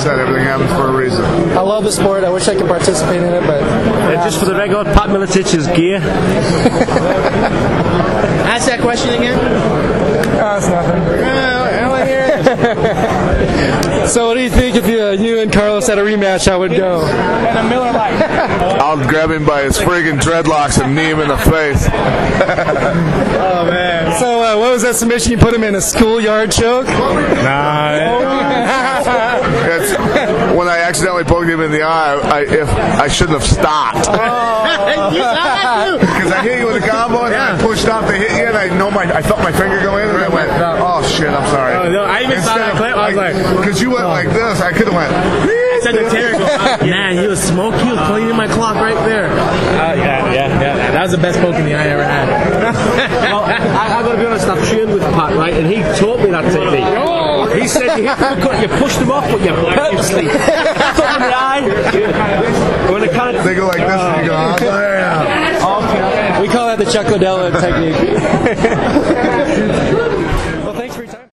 said, everything happens for a reason. I love the sport. I wish I could participate in it, but... just for the record, Pat Miletich's gear. Ask that question again. It's nothing. So what do you think if you and Carlos had a rematch, how it would go? And a Miller Lite. I'll grab him by his friggin' dreadlocks and knee him in the face. Oh, man. So what was that submission you put him in? A schoolyard choke? It's, when I accidentally poked him in the eye, I shouldn't have stopped. Because I hit you with a combo and then I pushed off to hit you and I felt my finger go in and I went, oh shit, I'm sorry. Oh, no, I even saw that clip. I was like, because you went like this, I could have went. I said to Terry, man, he was smoking, he was cleaning my clock right there. Yeah. That was the best poke in the eye I ever had. Well, I gotta be honest, I've trained with Pat, right, and he taught me that technique. He said you pushed them off, but you purposely put them in the eye. When they go like this and you go, oh, yeah. We call that the Chuck Liddell technique.